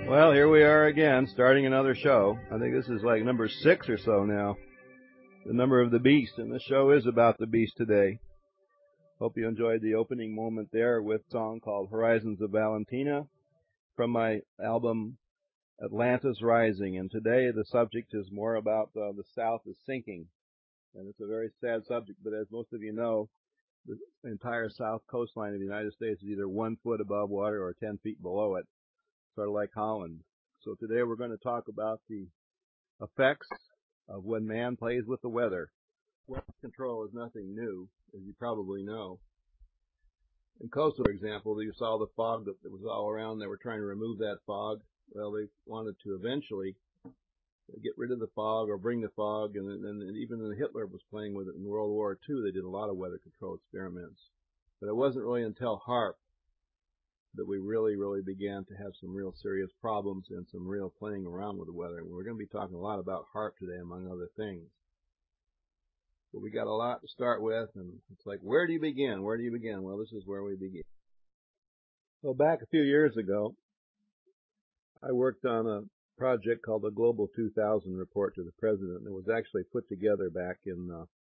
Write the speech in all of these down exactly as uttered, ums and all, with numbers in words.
Well, here we are again, starting another show. I think this is like number six or so now. The number of the beast, and the show is about the beast today. Hope you enjoyed the opening moment there with a song called Horizons of Valentina from my album Atlantis Rising. And today the subject is more about uh, the South is sinking. And it's a very sad subject, but as most of you know, the entire south coastline of the United States is either one foot above water or ten feet below it, sort of like Holland. So today we're going to talk about the effects of when man plays with the weather. Weather control is nothing new, as you probably know. In Costa, for example, you saw the fog that was all around. They were trying to remove that fog. Well, they wanted to eventually get rid of the fog or bring the fog, and, and, and even when Hitler was playing with it in World War Two, they did a lot of weather control experiments. But it wasn't really until HAARP that we really, really began to have some real serious problems and some real playing around with the weather. And we're going to be talking a lot about HAARP today, among other things. But we got a lot to start with, and it's like, where do you begin? Where do you begin? Well, this is where we begin. So back a few years ago, I worked on a project called the Global two thousand Report to the President. It was actually put together back in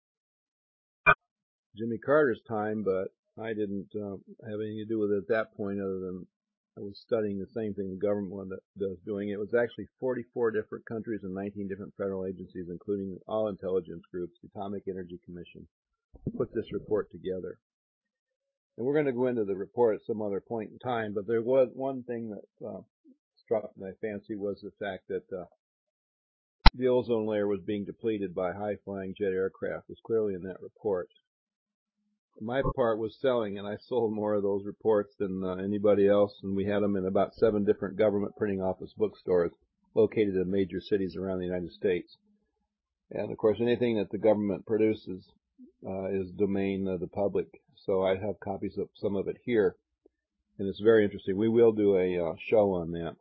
uh, Jimmy Carter's time, but I didn't uh, have anything to do with it at that point other than I was studying the same thing the government does doing. It was actually forty-four different countries and nineteen different federal agencies, including all intelligence groups, the Atomic Energy Commission, put this report together. And we're going to go into the report at some other point in time, but there was one thing that uh, struck my fancy was the fact that uh, the ozone layer was being depleted by high-flying jet aircraft. It was clearly in that report. My part was selling, and I sold more of those reports than uh, anybody else, and we had them in about seven different government printing office bookstores located in major cities around the United States. And, of course, anything that the government produces uh, is domain of the public, so I have copies of some of it here, and it's very interesting. We will do a uh, show on that.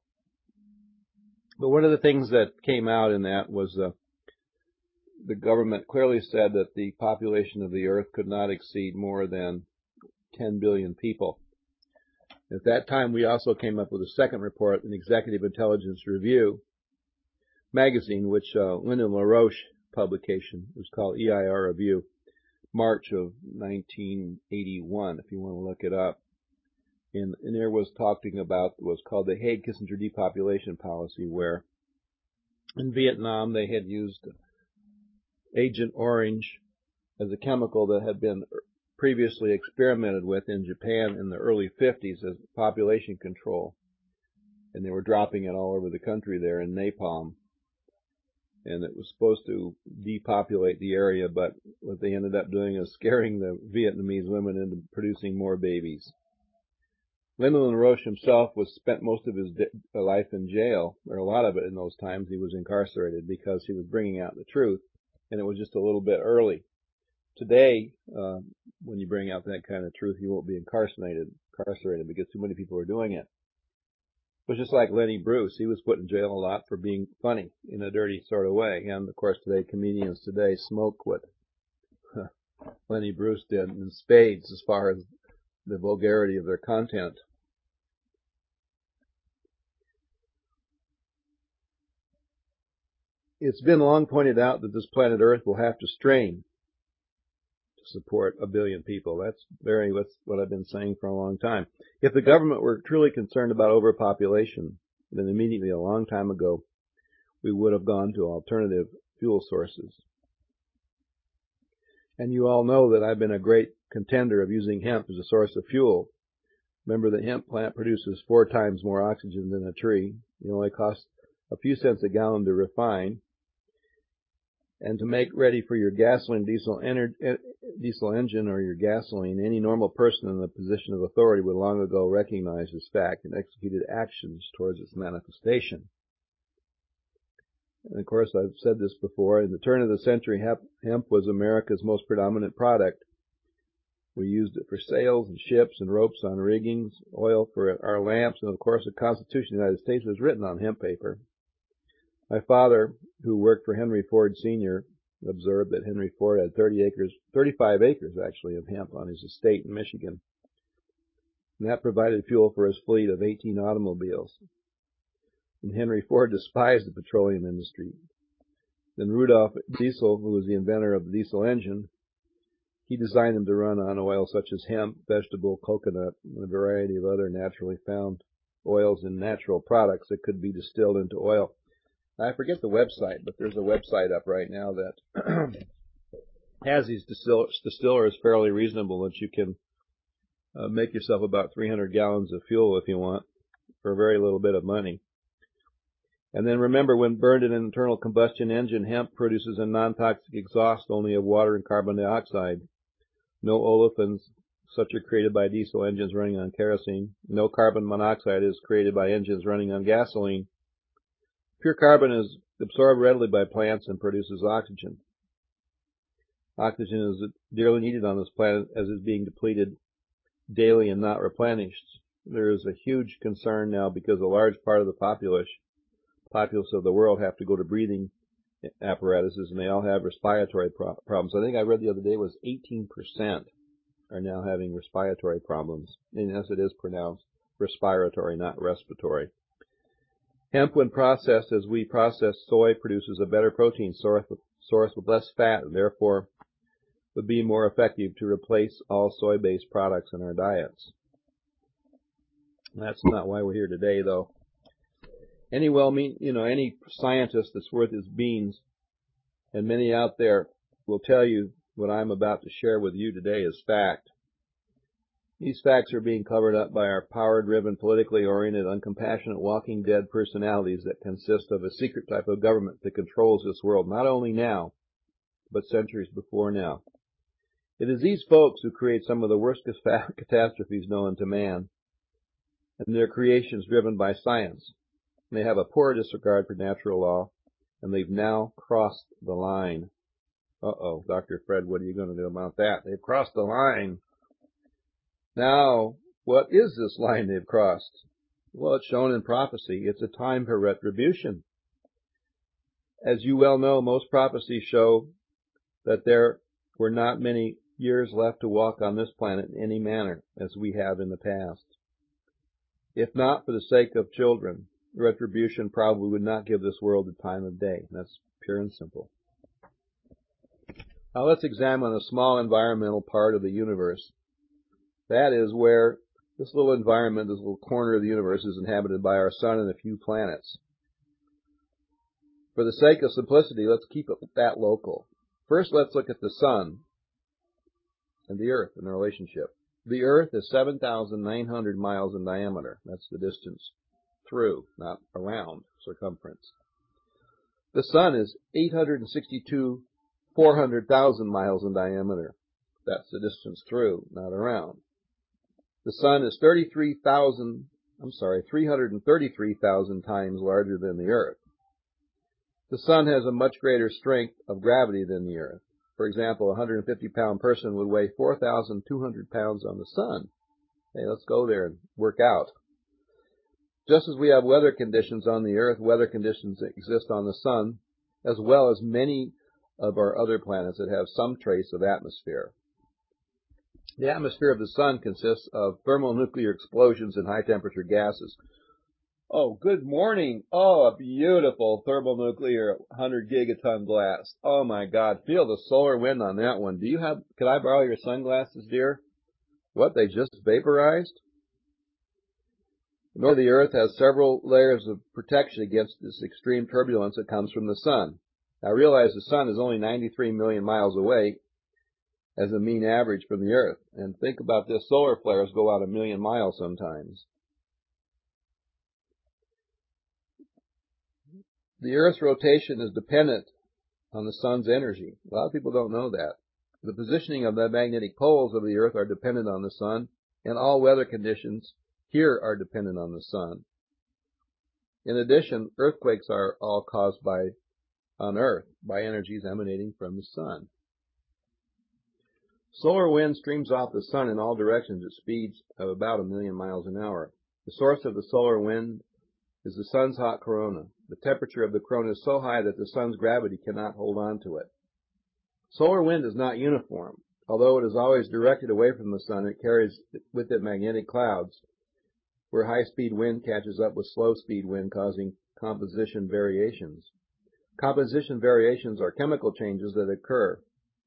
But one of the things that came out in that was uh, the government clearly said that the population of the Earth could not exceed more than ten billion people. At that time, we also came up with a second report, an Executive Intelligence Review magazine, which uh, Lyndon LaRoche publication was called E I R Review, March of nineteen eighty-one, if you want to look it up. And, and there was talking about what's called the Haig-Kissinger depopulation policy, where in Vietnam they had used Agent Orange as a chemical that had been previously experimented with in Japan in the early fifties as population control. And they were dropping it all over the country there in napalm. And it was supposed to depopulate the area, but what they ended up doing is scaring the Vietnamese women into producing more babies. Lyndon LaRoche himself was spent most of his life in jail, or a lot of it in those times. He was incarcerated because he was bringing out the truth, and it was just a little bit early. Today, uh, when you bring out that kind of truth, you won't be incarcerated, incarcerated because too many people are doing it. It was just like Lenny Bruce. He was put in jail a lot for being funny in a dirty sort of way. And, of course, today, comedians today smoke what Lenny Bruce did in spades as far as the vulgarity of their content. It's been long pointed out that this planet Earth will have to strain to support a billion people. That's very, that's what I've been saying for a long time. If the government were truly concerned about overpopulation, then immediately a long time ago, we would have gone to alternative fuel sources. And you all know that I've been a great contender of using hemp as a source of fuel. Remember, the hemp plant produces four times more oxygen than a tree. It only costs a few cents a gallon to refine. And to make ready for your gasoline, diesel, ener- diesel engine or your gasoline, any normal person in a position of authority would long ago recognize this fact and executed actions towards its manifestation. And of course, I've said this before, in the turn of the century, hemp, hemp was America's most predominant product. We used it for sails and ships and ropes on riggings, oil for our lamps, and of course the Constitution of the United States was written on hemp paper. My father, who worked for Henry Ford Senior, observed that Henry Ford had thirty acres, thirty-five acres actually, of hemp on his estate in Michigan. And that provided fuel for his fleet of eighteen automobiles. and Henry Ford despised the petroleum industry. Then Rudolf Diesel, who was the inventor of the diesel engine, he designed them to run on oils such as hemp, vegetable, coconut, and a variety of other naturally found oils and natural products that could be distilled into oil. I forget the website, but there's a website up right now that has these distill distillers fairly reasonable that you can uh, make yourself about three hundred gallons of fuel if you want for a very little bit of money. And then remember, when burned in an internal combustion engine, hemp produces a non-toxic exhaust only of water and carbon dioxide. No olefins, such are created by diesel engines running on kerosene. No carbon monoxide is created by engines running on gasoline. Pure carbon is absorbed readily by plants and produces oxygen. Oxygen is dearly needed on this planet as is being depleted daily and not replenished. There is a huge concern now because a large part of the populace, populace of the world have to go to breathing apparatuses, and they all have respiratory pro problems. I think I read the other day was eighteen percent are now having respiratory problems. And yes, it is pronounced respiratory, not respiratory. Hemp, when processed as we process soy, produces a better protein source with, source with less fat, and therefore would be more effective to replace all soy-based products in our diets. That's not why we're here today, though. Any well mean, you know, any scientist that's worth his beans, and many out there, will tell you what I'm about to share with you today is fact. These facts are being covered up by our power-driven, politically oriented, uncompassionate, walking dead personalities that consist of a secret type of government that controls this world, not only now, but centuries before now. It is these folks who create some of the worst catastrophes known to man, and their creations driven by science. They have a poor disregard for natural law, and they've now crossed the line. Uh-oh, Doctor Fred, what are you going to do about that? They've crossed the line. Now, what is this line they've crossed? Well, it's shown in prophecy. It's a time for retribution. As you well know, most prophecies show that there were not many years left to walk on this planet in any manner as we have in the past. If not for the sake of children, retribution probably would not give this world the time of day. That's pure and simple. Now let's examine a small environmental part of the universe. That is where this little environment, this little corner of the universe, is inhabited by our sun and a few planets. For the sake of simplicity, let's keep it that local. First, let's look at the sun and the earth in their relationship. The earth is seven thousand nine hundred miles in diameter. That's the distance through, not around, circumference. The sun is eight hundred sixty-two, four hundred thousand miles in diameter. That's the distance through, not around. The sun is thirty-three thousand, I'm sorry, three hundred thirty-three thousand times larger than the earth. The sun has a much greater strength of gravity than the earth. For example, a one hundred fifty pound person would weigh four thousand two hundred pounds on the sun. Hey, let's go there and work out. Just as we have weather conditions on the earth, weather conditions exist on the sun, as well as many of our other planets that have some trace of atmosphere. The atmosphere of the sun consists of thermonuclear explosions and high-temperature gases. Oh, good morning. Oh, a beautiful thermonuclear one hundred gigaton blast. Oh, my God. Feel the solar wind on that one. Do you have, could I borrow your sunglasses, dear? What, they just vaporized? The north of the earth has several layers of protection against this extreme turbulence that comes from the sun. Now, realize the sun is only ninety-three million miles away as a mean average from the earth. And think about this, solar flares go out a million miles sometimes. The earth's rotation is dependent on the sun's energy. A lot of people don't know that. The positioning of the magnetic poles of the earth are dependent on the sun, and all weather conditions here are dependent on the sun. In addition, earthquakes are all caused by, on earth, by energies emanating from the sun. Solar wind streams off the sun in all directions at speeds of about a million miles an hour. The source of the solar wind is the sun's hot corona. The temperature of the corona is so high that the sun's gravity cannot hold on to it. Solar wind is not uniform. Although it is always directed away from the sun, it carries with it magnetic clouds, where high-speed wind catches up with slow-speed wind, causing composition variations. Composition variations are chemical changes that occur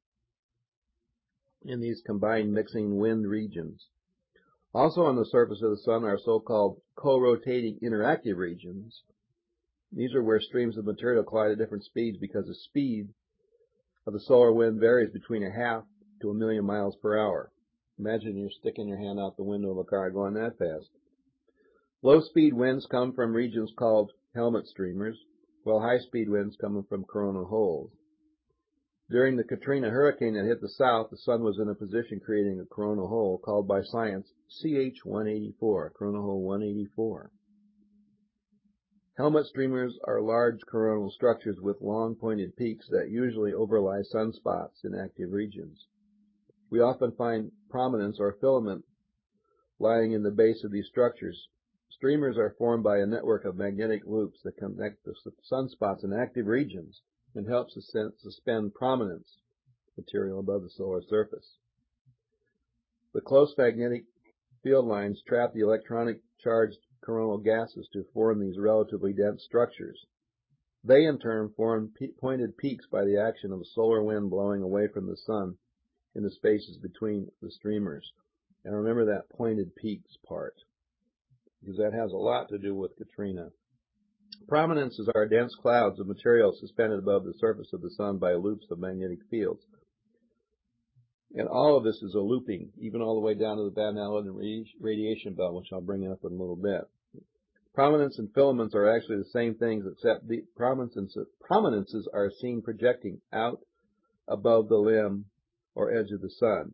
in these combined mixing wind regions. Also on the surface of the sun are so-called co-rotating interactive regions. These are where streams of material collide at different speeds because the speed of the solar wind varies between a half to a million miles per hour. Imagine you're sticking your hand out the window of a car going that fast. Low-speed winds come from regions called helmet streamers, while high-speed winds come from coronal holes. During the Katrina hurricane that hit the south, the sun was in a position creating a coronal hole called by science C H one eighty-four, coronal hole one eighty-four. Helmet streamers are large coronal structures with long pointed peaks that usually overlie sunspots in active regions. We often find prominence or filament lying in the base of these structures. Streamers are formed by a network of magnetic loops that connect the sunspots in active regions and help suspend prominence material above the solar surface. The close magnetic field lines trap the electronic charged coronal gases to form these relatively dense structures. They in turn form pe pointed peaks by the action of a solar wind blowing away from the sun in the spaces between the streamers. And remember that pointed peaks part, because that has a lot to do with Katrina. Prominences are dense clouds of material suspended above the surface of the sun by loops of magnetic fields. And all of this is a looping, even all the way down to the Van Allen radiation belt, which I'll bring up in a little bit. Prominence and filaments are actually the same things, except the prominences, prominences are seen projecting out above the limb or edge of the sun.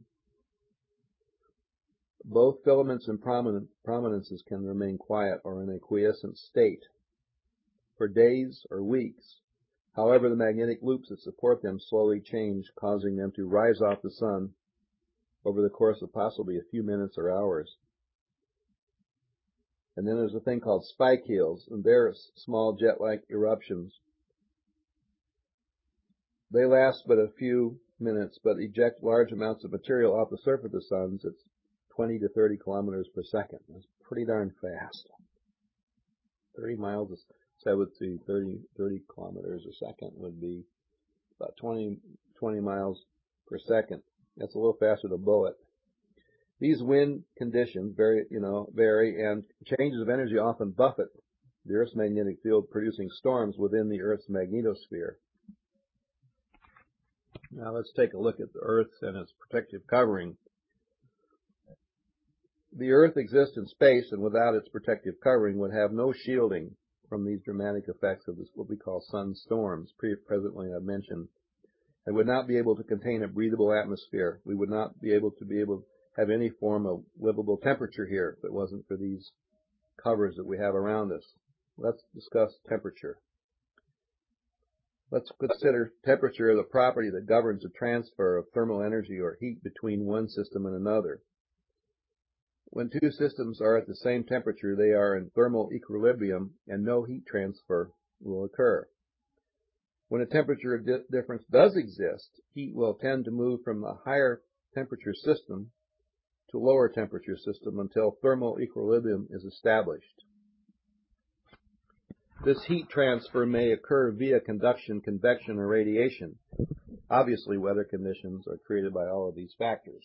Both filaments and prominent, prominences can remain quiet or in a quiescent state for days or weeks. However, the magnetic loops that support them slowly change, causing them to rise off the sun over the course of possibly a few minutes or hours. And then there's a thing called spike heels, and they're small jet-like eruptions. They last but a few minutes, but eject large amounts of material off the surface of the sun at twenty to thirty kilometers per second. That's pretty darn fast. thirty miles, say with the thirty, thirty kilometers a second would be about twenty, twenty miles per second. That's a little faster than a bullet. These wind conditions vary, you know, vary, and changes of energy often buffet the Earth's magnetic field, producing storms within the Earth's magnetosphere. Now let's take a look at the Earth and its protective covering. The Earth exists in space, and without its protective covering would have no shielding from these dramatic effects of this, what we call sun storms, presently I've mentioned. It would not be able to contain a breathable atmosphere. We would not be able to be able to have any form of livable temperature here if it wasn't for these covers that we have around us. Let's discuss temperature. Let's consider temperature as a property that governs the transfer of thermal energy or heat between one system and another. When two systems are at the same temperature, they are in thermal equilibrium and no heat transfer will occur. When a temperature di difference does exist, heat will tend to move from a higher temperature system to lower temperature system until thermal equilibrium is established. This heat transfer may occur via conduction, convection, or radiation. Obviously, weather conditions are created by all of these factors.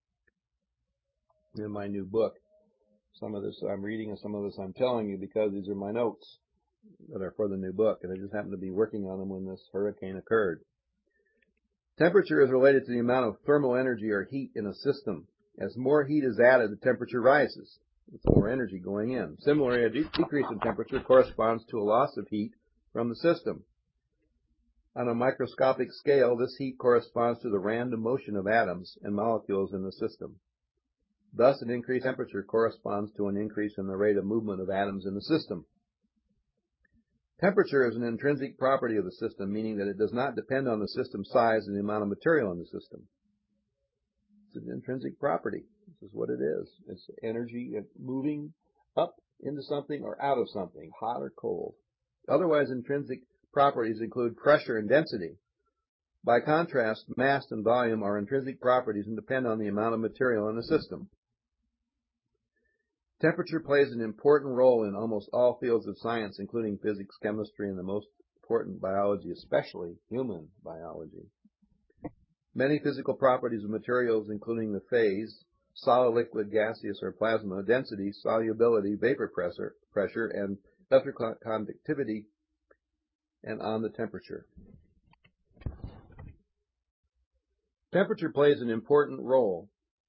In my new book, some of this I'm reading and some of this I'm telling you because these are my notes that are for the new book, and I just happened to be working on them when this hurricane occurred. Temperature is related to the amount of thermal energy or heat in a system. As more heat is added, the temperature rises. With more energy going in. Similarly, a de decrease in temperature corresponds to a loss of heat from the system. On a microscopic scale, this heat corresponds to the random motion of atoms and molecules in the system. Thus, an increased temperature corresponds to an increase in the rate of movement of atoms in the system. Temperature is an intrinsic property of the system, meaning that it does not depend on the system size and the amount of material in the system. It's an intrinsic property. This is what it is. It's energy moving up into something or out of something, hot or cold. Otherwise, intrinsic properties include pressure and density. By contrast, mass and volume are intrinsic properties and depend on the amount of material in the system. Temperature plays an important role in almost all fields of science, including physics, chemistry, and the most important biology, especially human biology. Many physical properties of materials, including the phase, solid, liquid, gaseous, or plasma, density, solubility, vapor pressure, pressure, and electrical conductivity, and on the temperature. Temperature plays an important role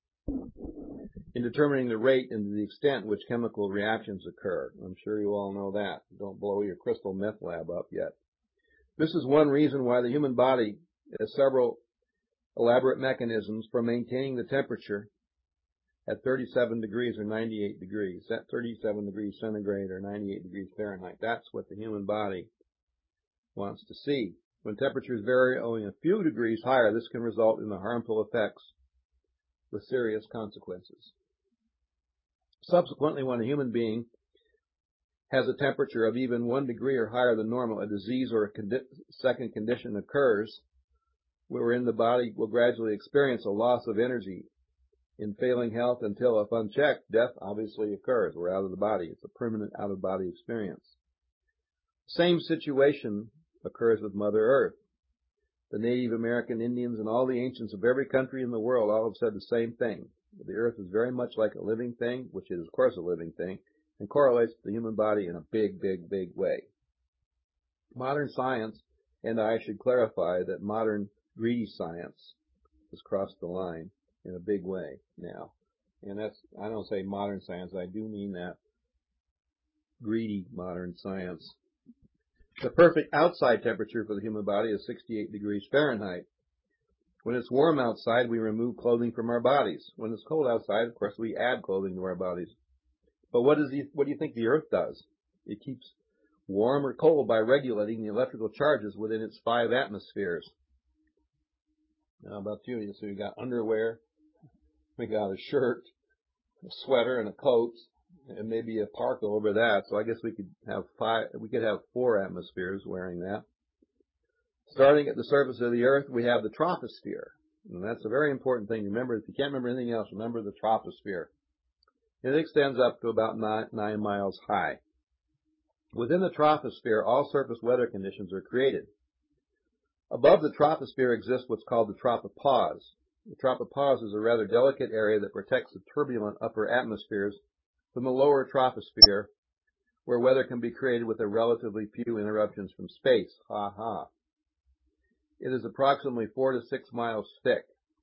in determining the rate and the extent which chemical reactions occur. I'm sure you all know that. Don't blow your crystal meth lab up yet. This is one reason why the human body has several elaborate mechanisms for maintaining the temperature at thirty-seven degrees or ninety-eight degrees. At thirty-seven degrees centigrade or ninety-eight degrees Fahrenheit. That's what the human body wants to see. When temperatures vary only a few degrees higher, this can result in the harmful effects with serious consequences. Subsequently, when a human being has a temperature of even one degree or higher than normal, a disease or a condi- second condition occurs wherein the body will gradually experience a loss of energy in failing health until, if unchecked, death obviously occurs. We're out of the body. It's a permanent out-of-body experience. Same situation occurs with Mother Earth. The Native American Indians and all the ancients of every country in the world all have said the same thing. The earth is very much like a living thing, which is, of course, a living thing, and correlates to the human body in a big, big, big way. Modern science, and I should clarify that modern greedy science has crossed the line in a big way now. And that's, I don't say modern science, I do mean that greedy modern science. The perfect outside temperature for the human body is sixty-eight degrees Fahrenheit. When it's warm outside, we remove clothing from our bodies. When it's cold outside, of course, we add clothing to our bodies. But what does the, what do you think the Earth does? It keeps warm or cold by regulating the electrical charges within its five atmospheres. Now, about you, so you got underwear, we got a shirt, a sweater, and a coat, and maybe a parka over that. So I guess we could have five, we could have four atmospheres wearing that. Starting at the surface of the Earth, we have the troposphere. And that's a very important thing to remember. If you can't remember anything else, remember the troposphere. It extends up to about nine, nine miles high. Within the troposphere, all surface weather conditions are created. Above the troposphere exists what's called the tropopause. The tropopause is a rather delicate area that protects the turbulent upper atmospheres from the lower troposphere, where weather can be created with a relatively few interruptions from space. Ha ha. It is approximately four to six miles thick.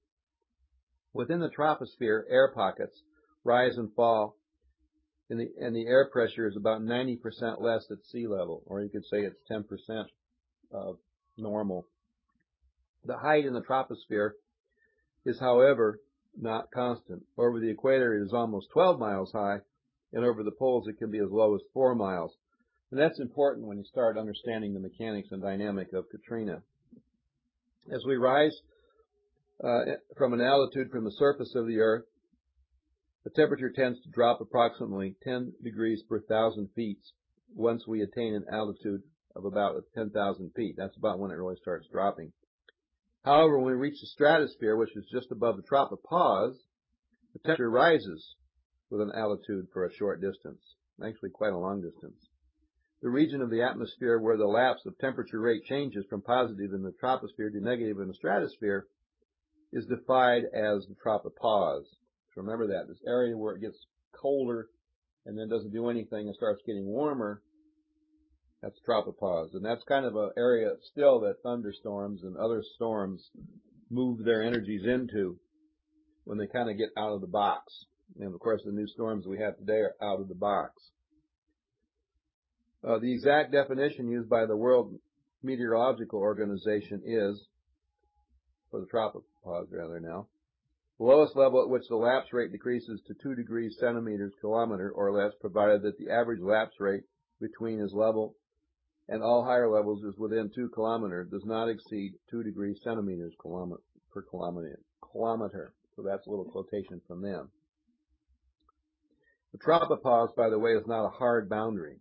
Within the troposphere, air pockets rise and fall, and the, and the air pressure is about ninety percent less at sea level, or you could say it's ten percent of normal. The height in the troposphere is, however, not constant. Over the equator, it is almost twelve miles high, and over the poles, it can be as low as four miles. And that's important when you start understanding the mechanics and dynamic of Katrina. As we rise uh, from an altitude from the surface of the Earth, the temperature tends to drop approximately ten degrees per thousand feet once we attain an altitude of about ten thousand feet. That's about when it really starts dropping. However, when we reach the stratosphere, which is just above the tropopause, the temperature rises with an altitude for a short distance, actually quite a long distance. The region of the atmosphere where the lapse of temperature rate changes from positive in the troposphere to negative in the stratosphere is defined as the tropopause. So remember that, this area where it gets colder and then doesn't do anything and starts getting warmer, that's tropopause. And that's kind of an area still that thunderstorms and other storms move their energies into when they kind of get out of the box. And of course, the new storms we have today are out of the box. Uh, the exact definition used by the World Meteorological Organization is, for the tropopause rather now, the lowest level at which the lapse rate decreases to two degrees centimeters kilometer or less, provided that the average lapse rate between is level and all higher levels is within two kilometers, does not exceed two degrees centimeters kilometer, per kilometer. kilometer. So that's a little quotation from them. The tropopause, by the way, is not a hard boundary.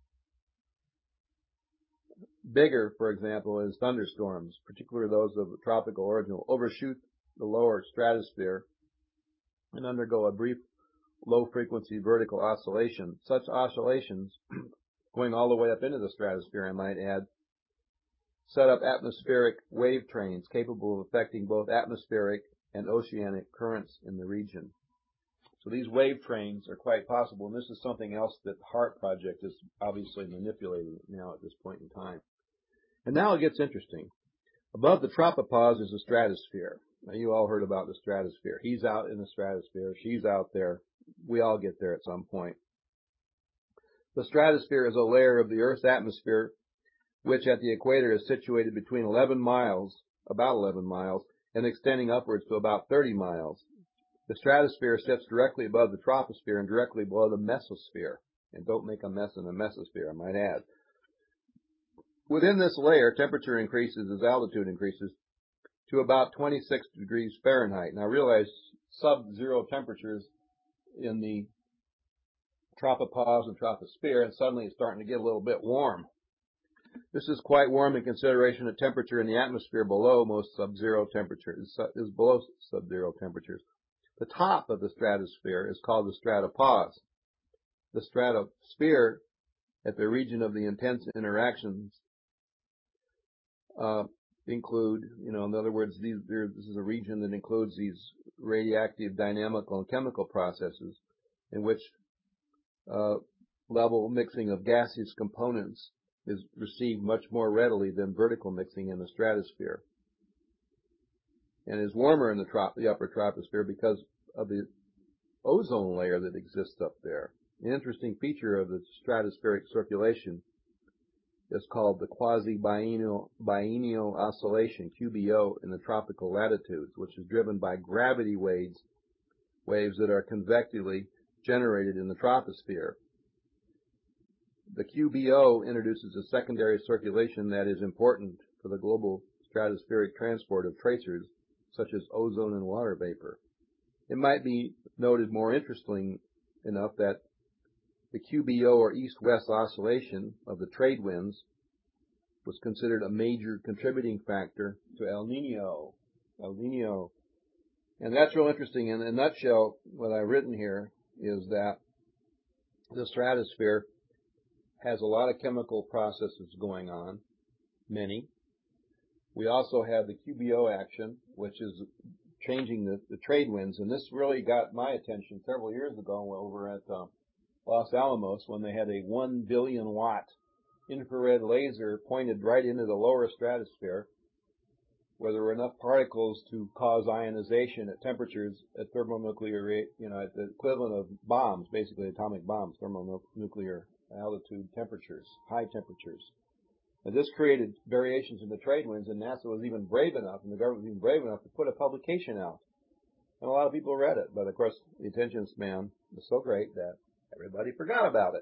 Bigger, for example, is thunderstorms, particularly those of tropical origin, will overshoot the lower stratosphere and undergo a brief low-frequency vertical oscillation. Such oscillations, going all the way up into the stratosphere, I might add, set up atmospheric wave trains capable of affecting both atmospheric and oceanic currents in the region. So these wave trains are quite possible, and this is something else that the HAART project is obviously manipulating now at this point in time. And now it gets interesting. Above the tropopause is the stratosphere. Now, you all heard about the stratosphere. He's out in the stratosphere. She's out there. We all get there at some point. The stratosphere is a layer of the Earth's atmosphere, which at the equator is situated between eleven miles, about eleven miles, and extending upwards to about thirty miles. The stratosphere sits directly above the troposphere and directly below the mesosphere. And don't make a mess in the mesosphere, I might add. Within this layer, temperature increases as altitude increases to about twenty-six degrees Fahrenheit. Now realize sub-zero temperatures in the tropopause and troposphere, and suddenly it's starting to get a little bit warm. This is quite warm in consideration of temperature in the atmosphere below most sub-zero temperatures, is below sub-zero temperatures. The top of the stratosphere is called the stratopause. The stratosphere, at the region of the intense interactions, uh, include, you know, in other words, these, there, this is a region that includes these radioactive, dynamical, and chemical processes in which uh, level mixing of gaseous components is received much more readily than vertical mixing in the stratosphere, and is warmer in the, trop the upper troposphere because of the ozone layer that exists up there. An interesting feature of the stratospheric circulation is called the quasi-biennial biennial oscillation, Q B O, in the tropical latitudes, which is driven by gravity waves, waves that are convectively generated in the troposphere. The Q B O introduces a secondary circulation that is important for the global stratospheric transport of tracers, such as ozone and water vapor. It might be noted more interesting enough that the Q B O, or east-west oscillation of the trade winds, was considered a major contributing factor to El Nino. El Nino. And that's real interesting. In a nutshell, what I've written here is that the stratosphere has a lot of chemical processes going on, many. We also have the Q B O action, which is changing the, the trade winds, and this really got my attention several years ago over at uh, Los Alamos when they had a one billion watt infrared laser pointed right into the lower stratosphere, where there were enough particles to cause ionization at temperatures at thermonuclear rate, you know, at the equivalent of bombs, basically atomic bombs, thermonuclear altitude temperatures, high temperatures. And this created variations in the trade winds, and NASA was even brave enough, and the government was even brave enough to put a publication out. And a lot of people read it, but of course the attention span was so great that everybody forgot about it.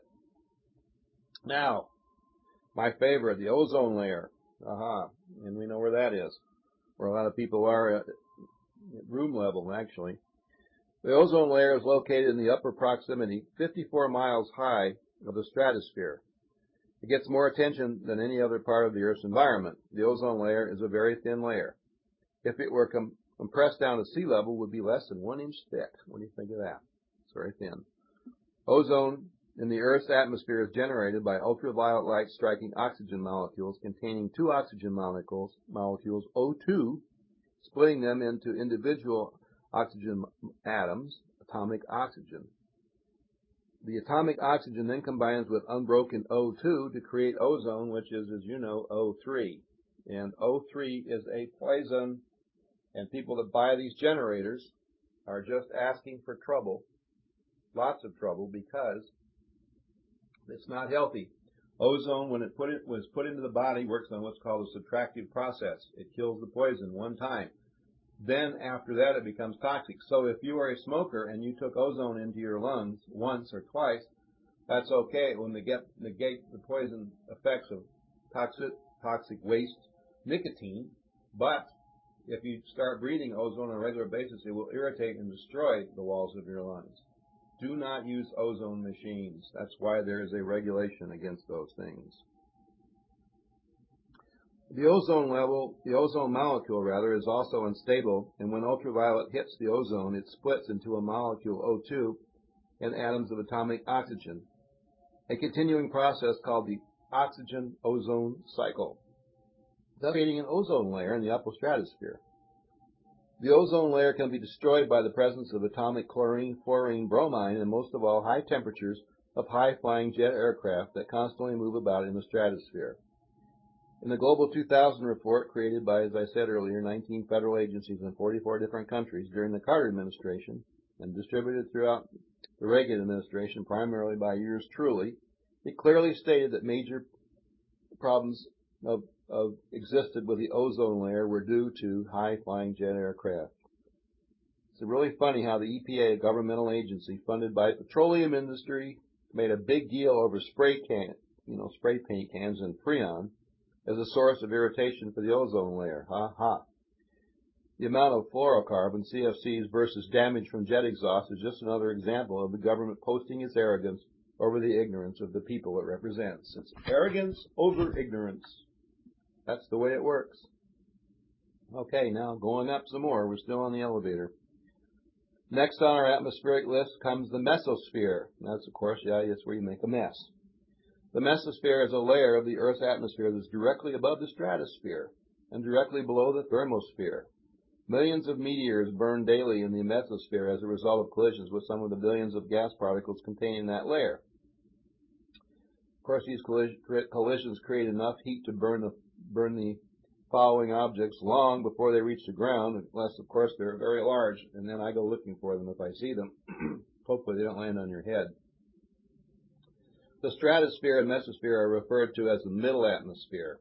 Now, my favorite, the ozone layer. Aha, and we know where that is, where a lot of people are at room level, actually. The ozone layer is located in the upper proximity, fifty-four miles high, of the stratosphere. It gets more attention than any other part of the Earth's environment. The ozone layer is a very thin layer. If it were com compressed down to sea level, it would be less than one inch thick. What do you think of that? It's very thin. Ozone in the Earth's atmosphere is generated by ultraviolet light striking oxygen molecules containing two oxygen molecules, molecules O two, splitting them into individual oxygen atoms, atomic oxygen. The atomic oxygen then combines with unbroken O two to create ozone, which is, as you know, O three. And O three is a poison, and people that buy these generators are just asking for trouble, lots of trouble, because it's not healthy. Ozone, when it, put it was put into the body, works on what's called a subtractive process. It kills the poison one time. Then after that it becomes toxic. So if you are a smoker and you took ozone into your lungs once or twice, that's okay. It will negate, negate the poison effects of toxic, toxic waste, nicotine. But if you start breathing ozone on a regular basis, it will irritate and destroy the walls of your lungs. Do not use ozone machines. That's why there is a regulation against those things. The ozone level, the ozone molecule rather, is also unstable, and when ultraviolet hits the ozone, it splits into a molecule O two and atoms of atomic oxygen, a continuing process called the oxygen-ozone cycle, thus creating an ozone layer in the upper stratosphere. The ozone layer can be destroyed by the presence of atomic chlorine, fluorine, bromine, and most of all, high temperatures of high-flying jet aircraft that constantly move about in the stratosphere. In the Global two thousand report created by, as I said earlier, nineteen federal agencies in forty-four different countries during the Carter administration and distributed throughout the Reagan administration, primarily by yours truly, it clearly stated that major problems of, of existed with the ozone layer were due to high-flying jet aircraft. It's really funny how the E P A, a governmental agency funded by the petroleum industry, made a big deal over spray can, you know, spray paint cans and Freon as a source of irritation for the ozone layer. Ha ha. The amount of fluorocarbon, C F Cs, versus damage from jet exhaust is just another example of the government posting its arrogance over the ignorance of the people it represents. It's arrogance over ignorance. That's the way it works. Okay, now going up some more. We're still on the elevator. Next on our atmospheric list comes the mesosphere. That's, of course, yeah, that's where you make a mess. The mesosphere is a layer of the Earth's atmosphere that's directly above the stratosphere and directly below the thermosphere. Millions of meteors burn daily in the mesosphere as a result of collisions with some of the billions of gas particles contained in that layer. Of course, these collisions create enough heat to burn the, burn the following objects long before they reach the ground, unless, of course, they're very large, and then I go looking for them if I see them. Hopefully they don't land on your head. The stratosphere and mesosphere are referred to as the middle atmosphere.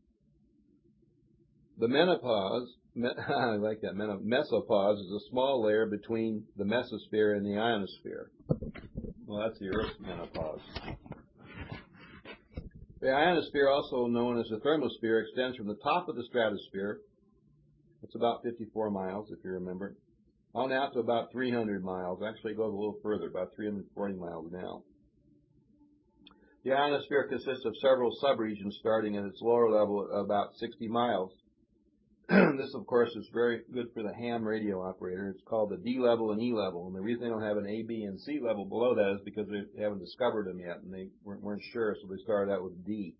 The menopause, me, I like that, mesopause is a small layer between the mesosphere and the ionosphere. Well, that's the Earth's menopause. The ionosphere, also known as the thermosphere, extends from the top of the stratosphere, it's about fifty-four miles, if you remember, on out to about three hundred miles. Actually, it goes a little further, about three hundred forty miles now. The ionosphere consists of several subregions starting at its lower level at about sixty miles. This, of course, is very good for the ham radio operator. It's called the D level and E level. And the reason they don't have an A, B, and C level below that is because they haven't discovered them yet, and they weren't, weren't sure, so they started out with D.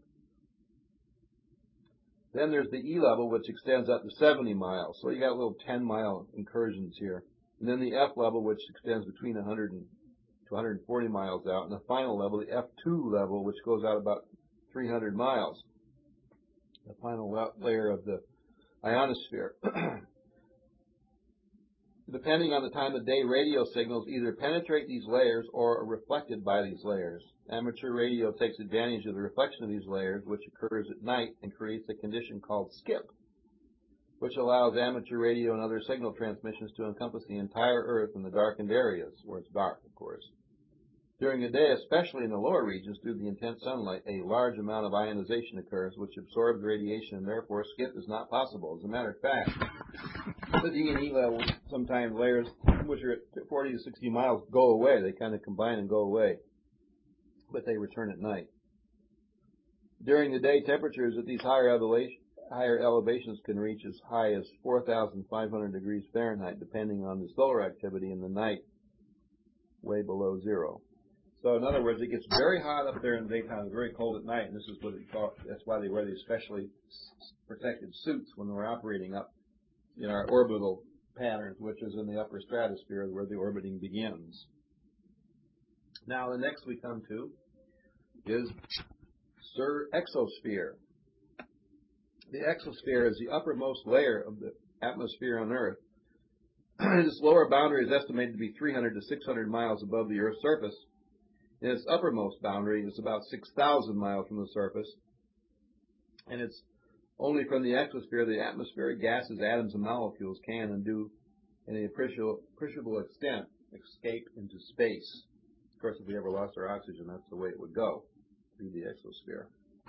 Then there's the E level, which extends up to seventy miles. So you got little ten-mile incursions here. And then the F level, which extends between one hundred and to one hundred forty miles out. And the final level, the F two level, which goes out about three hundred miles. The final layer of the ionosphere. Depending on the time of day, radio signals either penetrate these layers or are reflected by these layers. Amateur radio takes advantage of the reflection of these layers, which occurs at night, and creates a condition called skip, which allows amateur radio and other signal transmissions to encompass the entire Earth in the darkened areas, where it's dark, of course. During the day, especially in the lower regions, due to the intense sunlight, a large amount of ionization occurs, which absorbs radiation, and therefore skip is not possible. As a matter of fact, the D and E level, sometimes layers, which are at forty to sixty miles, go away. They kind of combine and go away, but they return at night. During the day, temperatures at these higher, elevation, higher elevations can reach as high as four thousand five hundred degrees Fahrenheit, depending on the solar activity in the night, way below zero. So in other words, it gets very hot up there in the daytime, and very cold at night, and this is what they call, that's why they wear these specially protective suits when they're operating up in our orbital patterns, which is in the upper stratosphere where the orbiting begins. Now the next we come to is Sir Exosphere. The exosphere is the uppermost layer of the atmosphere on Earth. Its lower boundary is estimated to be three hundred to six hundred miles above the Earth's surface. And its uppermost boundary is about six thousand miles from the surface. And it's only from the exosphere the atmospheric gases, atoms, and molecules can and do, in an appreciable extent, escape into space. Of course, if we ever lost our oxygen, that's the way it would go, through the exosphere.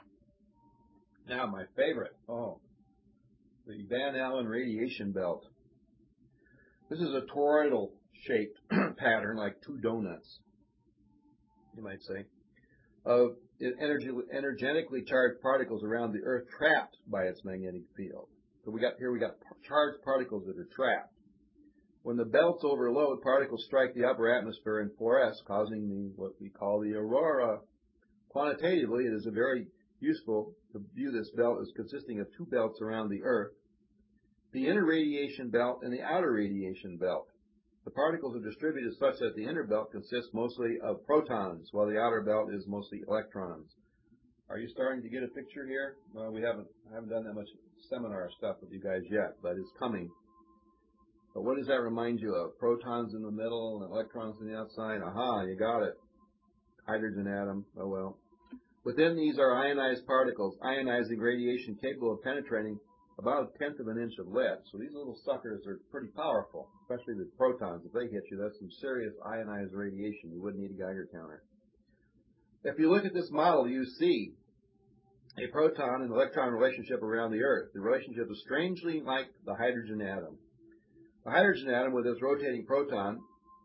Now, my favorite, oh, the Van Allen radiation belt. This is a toroidal-shaped pattern, like two donuts, you might say, of energy, energetically charged particles around the Earth trapped by its magnetic field. So we got here we got charged particles that are trapped. When the belts overload, particles strike the upper atmosphere and fluoresce, causing the what we call the aurora. Quantitatively, it is a very useful to view this belt as consisting of two belts around the Earth, the inner radiation belt and the outer radiation belt. The particles are distributed such that the inner belt consists mostly of protons, while the outer belt is mostly electrons. Are you starting to get a picture here? Well, we haven't, I haven't done that much seminar stuff with you guys yet, but it's coming. But what does that remind you of? Protons in the middle and electrons on the outside? Aha, you got it. Hydrogen atom. Oh well. Within these are ionized particles, ionizing radiation capable of penetrating about a tenth of an inch of lead. So these little suckers are pretty powerful, especially the protons. If they hit you, that's some serious ionized radiation. You wouldn't need a Geiger counter. If you look at this model, you see a proton and electron relationship around the Earth. The relationship is strangely like the hydrogen atom. The hydrogen atom, with its rotating proton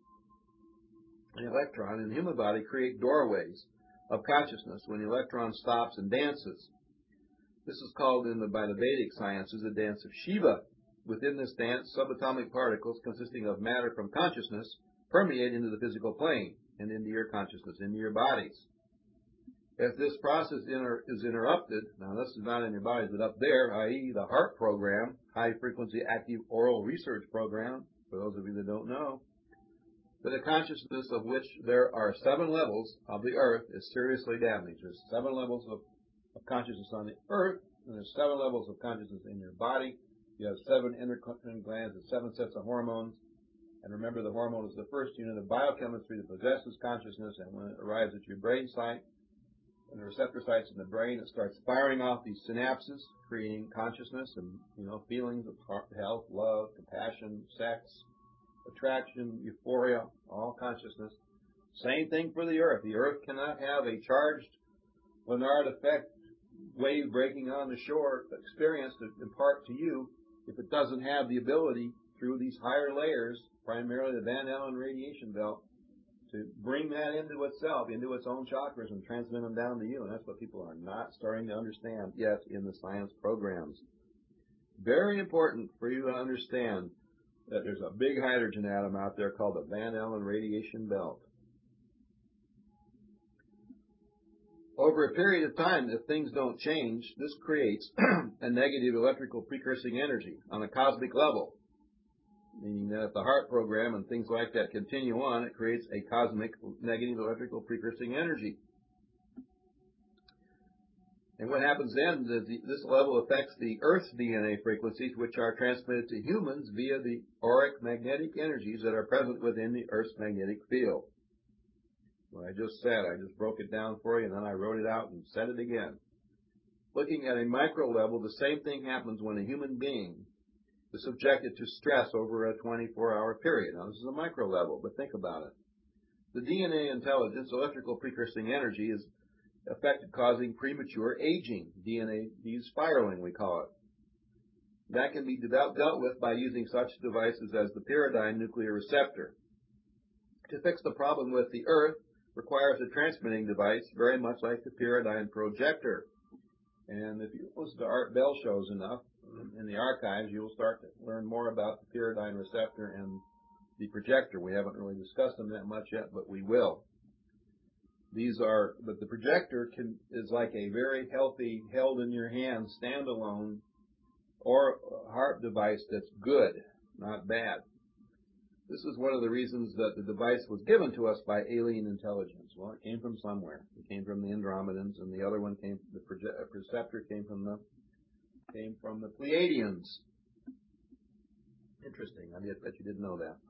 and electron in the human body, create doorways of consciousness when the electron stops and dances. This is called in the, by the Vedic sciences the dance of Shiva. Within this dance, subatomic particles consisting of matter from consciousness permeate into the physical plane and into your consciousness, into your bodies. If this process inter, is interrupted, now this is not in your bodies, but up there, that is the HAARP program, High Frequency Active Oral Research Program, for those of you that don't know, but the consciousness of which there are seven levels of the Earth is seriously damaged. There's seven levels of, of consciousness on the Earth, and there's seven levels of consciousness in your body. You have seven endocrine glands and seven sets of hormones. And remember, the hormone is the first unit of biochemistry that possesses consciousness, and when it arrives at your brain site, and the receptor sites in the brain, it starts firing off these synapses, creating consciousness and, you know, feelings of health, love, compassion, sex, attraction, euphoria, all consciousness. Same thing for the Earth. The Earth cannot have a charged Leonard effect wave breaking on the shore experience to impart to you if it doesn't have the ability through these higher layers, primarily the Van Allen radiation belt, to bring that into itself, into its own chakras and transmit them down to you. And that's what people are not starting to understand yet in the science programs. Very important for you to understand that there's a big hydrogen atom out there called the Van Allen radiation belt. Over a period of time, if things don't change, this creates a negative electrical precursing energy on a cosmic level. Meaning that if the HAARP program and things like that continue on, it creates a cosmic negative electrical precursing energy. And what happens then is this level affects the Earth's D N A frequencies, which are transmitted to humans via the auric magnetic energies that are present within the Earth's magnetic field. What I just said, I just broke it down for you, and then I wrote it out and said it again. Looking at a micro level, the same thing happens when a human being is subjected to stress over a twenty-four hour period. Now, this is a micro level, but think about it. The D N A intelligence, electrical precursing energy, is affected, causing premature aging. D N A de-spiraling, we call it. That can be dealt with by using such devices as the pyridine nuclear receptor. To fix the problem with the Earth requires a transmitting device very much like the pyridine projector. And if you listen to Art Bell shows enough in the archives, you'll start to learn more about the pyridine receptor and the projector. We haven't really discussed them that much yet, but we will. These are, but the projector can, is like a very healthy, held in your hand, standalone, or HAARP device that's good, not bad. This is one of the reasons that the device was given to us by alien intelligence. Well, it came from somewhere. It came from the Andromedans, and the other one came, the preceptor came from the, came from the Pleiadians. Interesting. I bet you didn't know that.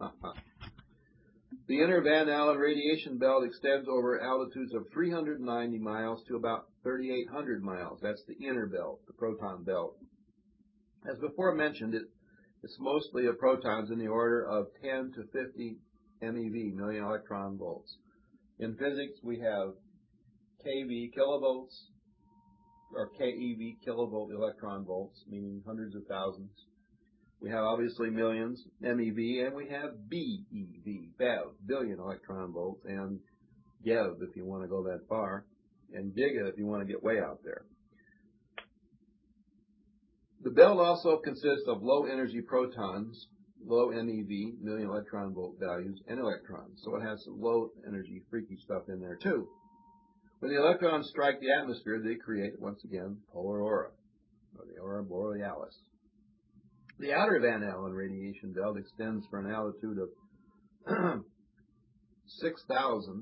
The inner Van Allen radiation belt extends over altitudes of three hundred ninety miles to about thirty-eight hundred miles. That's the inner belt, the proton belt. As before mentioned, it, it's mostly of protons in the order of ten to fifty MeV, million electron volts. In physics, we have keV, kilovolts, or keV, kilovolt electron volts, meaning hundreds of thousands. We have obviously millions, MeV, and we have BeV, BeV, billion electron volts, and GeV if you want to go that far, and Giga if you want to get way out there. The belt also consists of low energy protons low M E V, million electron volt values, and electrons. So it has some low energy, freaky stuff in there too. When the electrons strike the atmosphere, they create, once again, polar aura, or the aurora borealis. The outer Van Allen radiation belt extends for an altitude of six thousand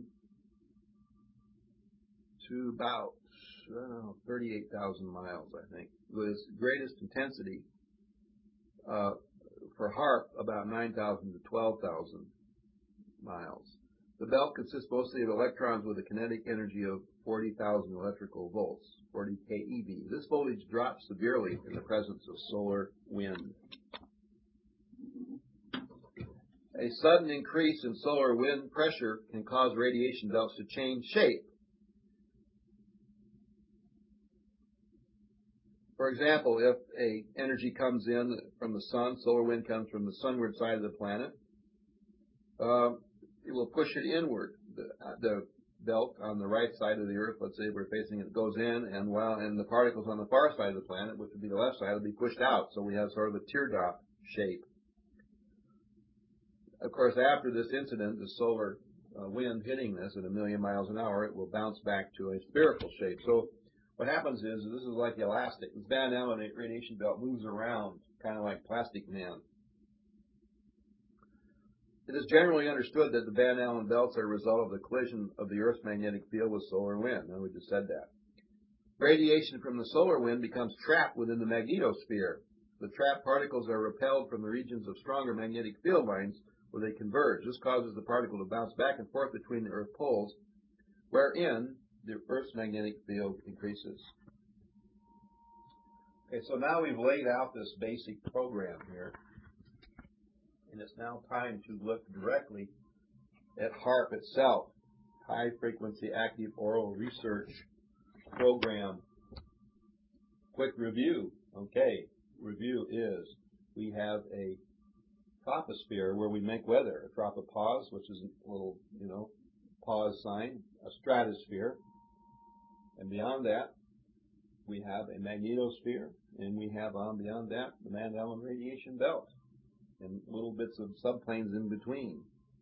to about uh, thirty-eight thousand miles, I think, with its greatest intensity uh, for HAARP about nine thousand to twelve thousand miles. The belt consists mostly of electrons with a kinetic energy of forty thousand electrical volts, forty keV. This voltage drops severely in the presence of solar wind. A sudden increase in solar wind pressure can cause radiation belts to change shape. For example, if a energy comes in from the sun, solar wind comes from the sunward side of the planet, uh, it will push it inward. The, uh, the belt on the right side of the Earth, let's say we're facing it, goes in, and while and the particles on the far side of the planet, which would be the left side, will be pushed out. So we have sort of a teardrop shape. Of course, after this incident, the solar uh, wind hitting this at a million miles an hour, it will bounce back to a spherical shape. So what happens is, this is like elastic. This Van Allen radiation belt moves around, kind of like Plastic Man. It is generally understood that the Van Allen belts are a result of the collision of the Earth's magnetic field with solar wind. And we just said that. Radiation from the solar wind becomes trapped within the magnetosphere. The trapped particles are repelled from the regions of stronger magnetic field lines where they converge. This causes the particle to bounce back and forth between the Earth poles, wherein the Earth's magnetic field increases. Okay, so now we've laid out this basic program here. And it's now time to look directly at HAARP itself, High Frequency Active Auroral Research Program. Quick review. Okay, review is we have a troposphere where we make weather, a tropopause, which is a little, you know, pause sign, a stratosphere. And beyond that, we have a magnetosphere, and we have on beyond that the Van Allen radiation belt, and little bits of subplanes in between.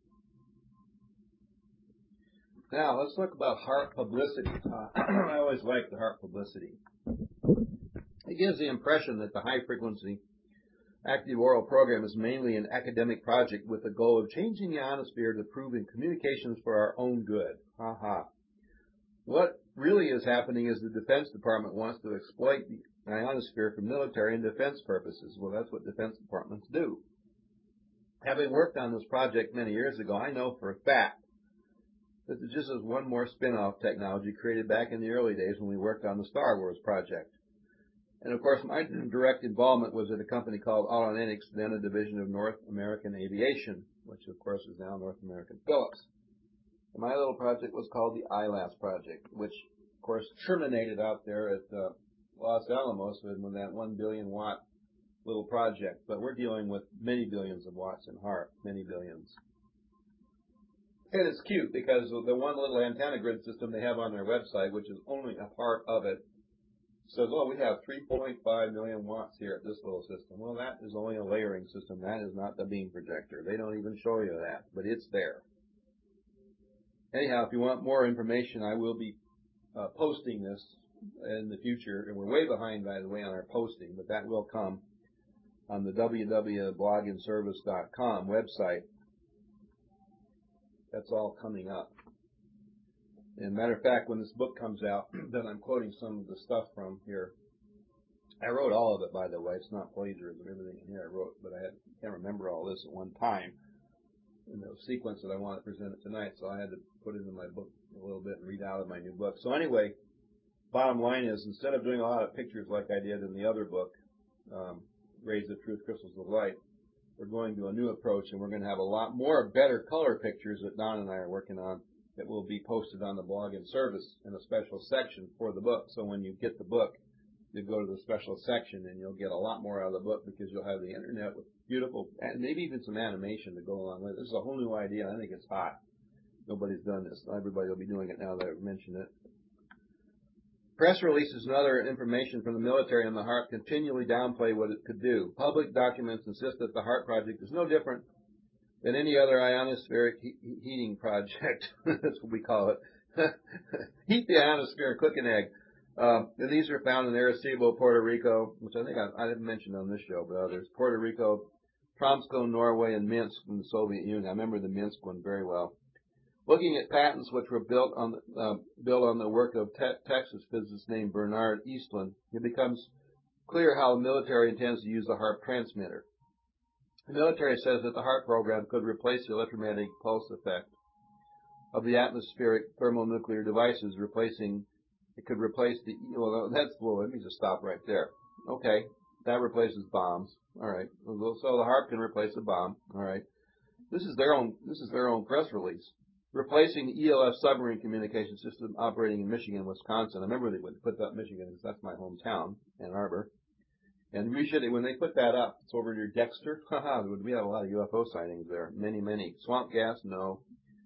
Now, let's look about HAARP publicity. Uh, I always like the HAARP publicity. It gives the impression that the high-frequency active auroral program is mainly an academic project with the goal of changing the ionosphere to improving communications for our own good. Ha ha. What really is happening is the Defense Department wants to exploit the ionosphere for military and defense purposes. Well, that's what defense departments do. Having worked on this project many years ago, I know for a fact that this just is one more spin-off technology created back in the early days when we worked on the Star Wars project. And of course, my direct involvement was at a company called Aulonetics, then a division of North American Aviation, which of course is now North American Phillips. And my little project was called the I L A S project, which of course terminated out there at uh, Los Alamos with that one billion watt little project. But we're dealing with many billions of watts in HAARP, many billions. And it's cute because the one little antenna grid system they have on their website, which is only a part of it, says, oh, we have three point five million watts here at this little system. Well, that is only a layering system. That is not the beam projector. They don't even show you that, but it's there. Anyhow, if you want more information, I will be uh, posting this in the future. And we're way behind, by the way, on our posting, but that will come on the w w w dot blog and service dot com website. That's all coming up. And matter of fact, when this book comes out, then I'm quoting some of the stuff from here. I wrote all of it, by the way. It's not plagiarism. Everything in here I wrote, but I had, can't remember all this at one time in the sequence that I want to present it tonight, so I had to put it in my book a little bit and read out of my new book. So anyway, bottom line is, instead of doing a lot of pictures like I did in the other book, um, Rays of Truth, Crystals of Light, we're going to a new approach, and we're going to have a lot more better color pictures that Don and I are working on that will be posted on the blog and service in a special section for the book. So when you get the book, you go to the special section and you'll get a lot more out of the book because you'll have the internet with beautiful, and maybe even some animation to go along with it. This is a whole new idea. I think it's hot. Nobody's done this. Everybody will be doing it now that I've mentioned it. Press releases and other information from the military on the HAARP continually downplay what it could do. Public documents insist that the HAARP project is no different than any other ionospheric he- heating project. That's what we call it. Heat the ionosphere and cook an egg. Uh, and these are found in Arecibo, Puerto Rico, which I think I, I didn't mention on this show, but others. Puerto Rico, Tromsø, Norway, and Minsk in the Soviet Union. I remember the Minsk one very well. Looking at patents which were built on the, uh, built on the work of te- Texas physicist named Bernard Eastlund, it becomes clear how the military intends to use the HAARP transmitter. The military says that the HAARP program could replace the electromagnetic pulse effect of the atmospheric thermonuclear devices, replacing, it could replace the, well, that's, well, let me just stop right there. Okay, that replaces bombs. All right, so the HAARP can replace a bomb. All right, this is their own, this is their own press release. Replacing the E L F submarine communication system operating in Michigan, Wisconsin. I remember they would put that in Michigan because that's my hometown, Ann Arbor. And we should, when they put that up, it's over near Dexter. Haha, we have a lot of U F O sightings there. Many, many. Swamp gas? No.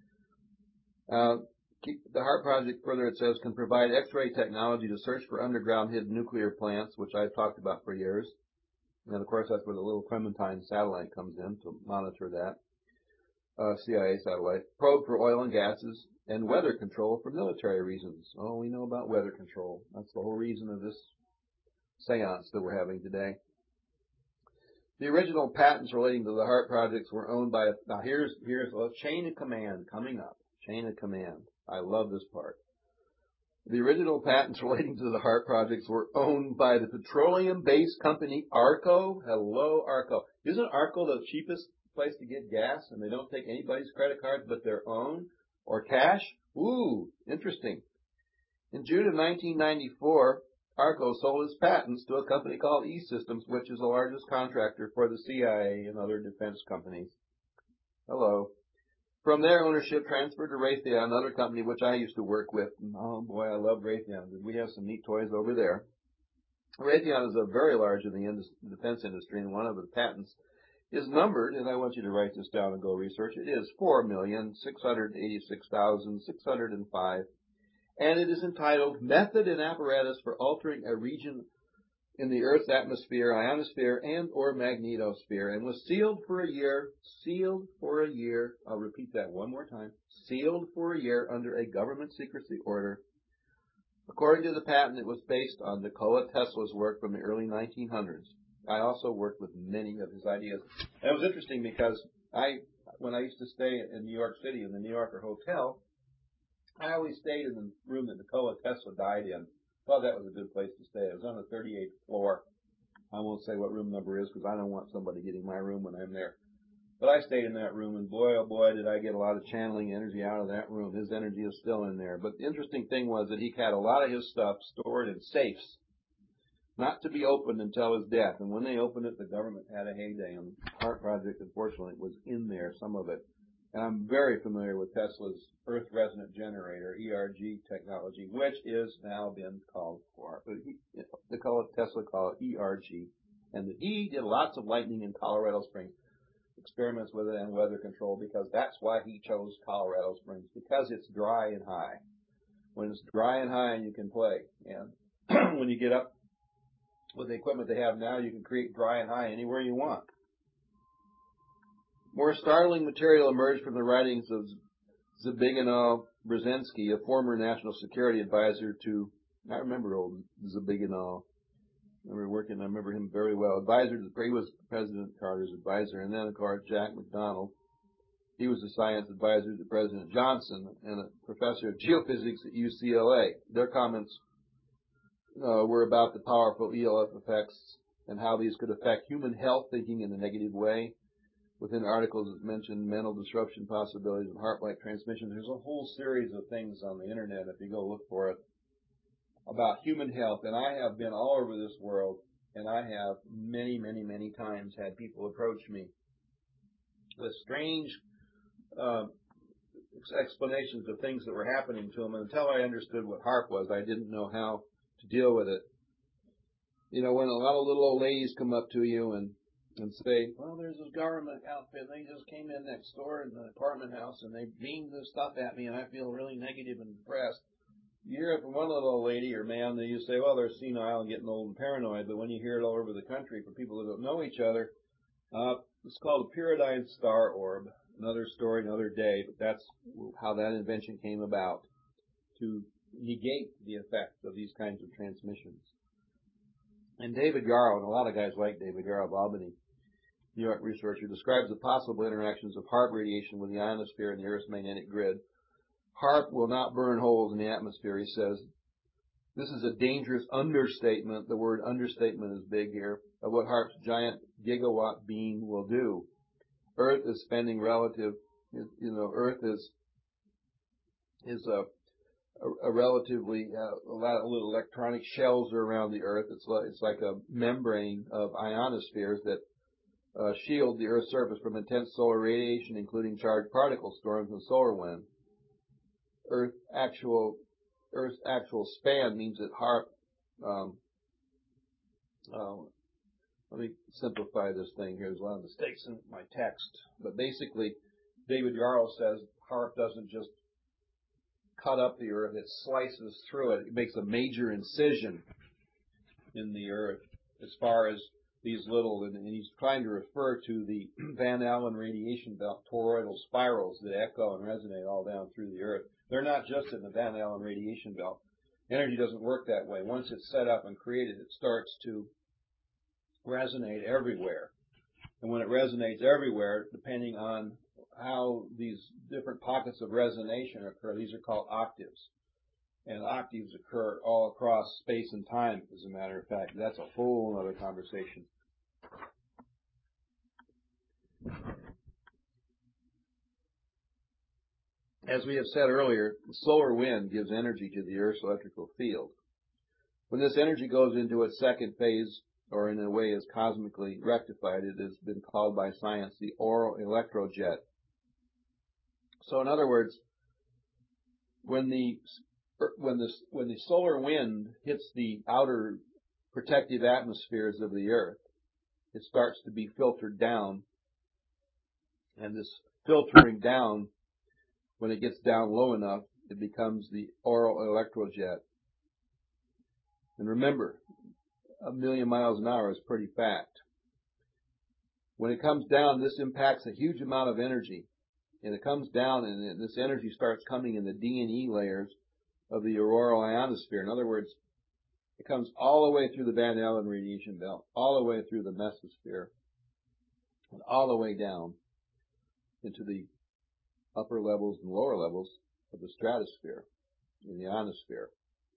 Uh, the HAARP project, further it says, can provide X-ray technology to search for underground hidden nuclear plants, which I've talked about for years. And of course, that's where the little Clementine satellite comes in to monitor that. Uh, C I A satellite, probe for oil and gases, and weather control for military reasons. Oh, we know about weather control. That's the whole reason of this seance that we're having today. The original patents relating to the HAARP projects were owned by, now here's, here's a chain of command coming up. Chain of command. I love this part. The original patents relating to the HAARP projects were owned by the petroleum-based company ARCO. Hello, ARCO. Isn't ARCO the cheapest place to get gas, and they don't take anybody's credit cards but their own or cash? Ooh, interesting. In June of nineteen ninety-four, ARCO sold its patents to a company called E-Systems, which is the largest contractor for the C I A and other defense companies. Hello. From their ownership transferred to Raytheon, another company which I used to work with. Oh boy, I love Raytheon. We have some neat toys over there. Raytheon is a very large in the indus- defense industry, and one of the patents is numbered, and I want you to write this down and go research it, is four million six hundred eighty-six thousand six hundred five, and it is entitled Method and Apparatus for Altering a Region in the Earth's Atmosphere, Ionosphere, and or Magnetosphere, and was sealed for a year, sealed for a year, I'll repeat that one more time, sealed for a year under a government secrecy order. According to the patent, it was based on Nikola Tesla's work from the early nineteen hundreds. I also worked with many of his ideas. And it was interesting because I, when I used to stay in New York City in the New Yorker Hotel, I always stayed in the room that Nikola Tesla died in. Well, that was a good place to stay. It was on the thirty-eighth floor. I won't say what room number is because I don't want somebody getting my room when I'm there. But I stayed in that room, and boy, oh boy, did I get a lot of channeling energy out of that room. His energy is still in there. But the interesting thing was that he had a lot of his stuff stored in safes, not to be opened until his death. And when they opened it, the government had a heyday. And the HAARP project, unfortunately, was in there, some of it. And I'm very familiar with Tesla's Earth Resonant Generator, E R G technology, which is now been called for. They call it, Tesla call it E R G. And he did lots of lightning in Colorado Springs, experiments with it and weather control, because that's why he chose Colorado Springs, because it's dry and high. When it's dry and high, you can play. And when you get up with the equipment they have now, you can create dry and high anywhere you want. More startling material emerged from the writings of Zbigniew Brzezinski, a former national security advisor to, I remember old Zbigniew. I remember working, I remember him very well. Advisor, he was President Carter's advisor, and then, of course, Jack McDonald. He was a science advisor to President Johnson and a professor of geophysics at U C L A. Their comments uh, were about the powerful E L F effects and how these could affect human health, thinking in a negative way. Within articles that mentioned mental disruption possibilities and heart-like transmissions. There's a whole series of things on the internet, if you go look for it, about human health. And I have been all over this world, and I have many, many, many times had people approach me with strange uh, explanations of things that were happening to them. And until I understood what HAARP was, I didn't know how to deal with it. You know, when a lot of little old ladies come up to you and and say, well, there's this government outfit, they just came in next door in the apartment house, and they beamed this stuff at me, and I feel really negative and depressed. you hear it from one little lady or man, then you say, well, they're senile and getting old and paranoid. But when you hear it all over the country from people who don't know each other, uh, it's called a pyridine star orb. Another story, another day. But that's how that invention came about, to negate the effect of these kinds of transmissions. And David Yarrow, and a lot of guys like David Yarrow of Albany, New York researcher, describes the possible interactions of HAARP radiation with the ionosphere and the Earth's magnetic grid. HAARP will not burn holes in the atmosphere, he says. This is a dangerous understatement. The word understatement is big here, of what HAARP's giant gigawatt beam will do. Earth is spending relative, you know, Earth is is a a, a relatively uh, a lot of little electronic shells are around the Earth. It's like, it's like a membrane of ionospheres that uh, shield the Earth's surface from intense solar radiation, including charged particle storms and solar wind. Earth actual Earth's actual span means that HAARP. Um, uh, let me simplify this thing here. There's a lot of mistakes in my text, but basically, David Yarrow says HAARP doesn't just cut up the Earth; it slices through it. It makes a major incision in the Earth as far as these little, and, and he's trying to refer to the Van Allen radiation belt toroidal spirals that echo and resonate all down through the Earth. They're not just in the Van Allen radiation belt. Energy doesn't work that way. Once it's set up and created, it starts to resonate everywhere. And when it resonates everywhere, depending on how these different pockets of resonation occur, these are called octaves. And octaves occur all across space and time, as a matter of fact. That's a whole other conversation. As we have said earlier, the solar wind gives energy to the Earth's electrical field. When this energy goes into its second phase, or in a way is cosmically rectified, it has been called by science the auroral electrojet. So in other words, when the when the when the solar wind hits the outer protective atmospheres of the Earth, it starts to be filtered down, and this filtering down, when it gets down low enough, it becomes the auroral electrojet. And remember, a million miles an hour is pretty fast. When it comes down, this impacts a huge amount of energy. And it comes down, and this energy starts coming in the D and E layers of the auroral ionosphere. In other words, it comes all the way through the Van Allen radiation belt, all the way through the mesosphere, and all the way down into the upper levels and lower levels of the stratosphere, in the ionosphere.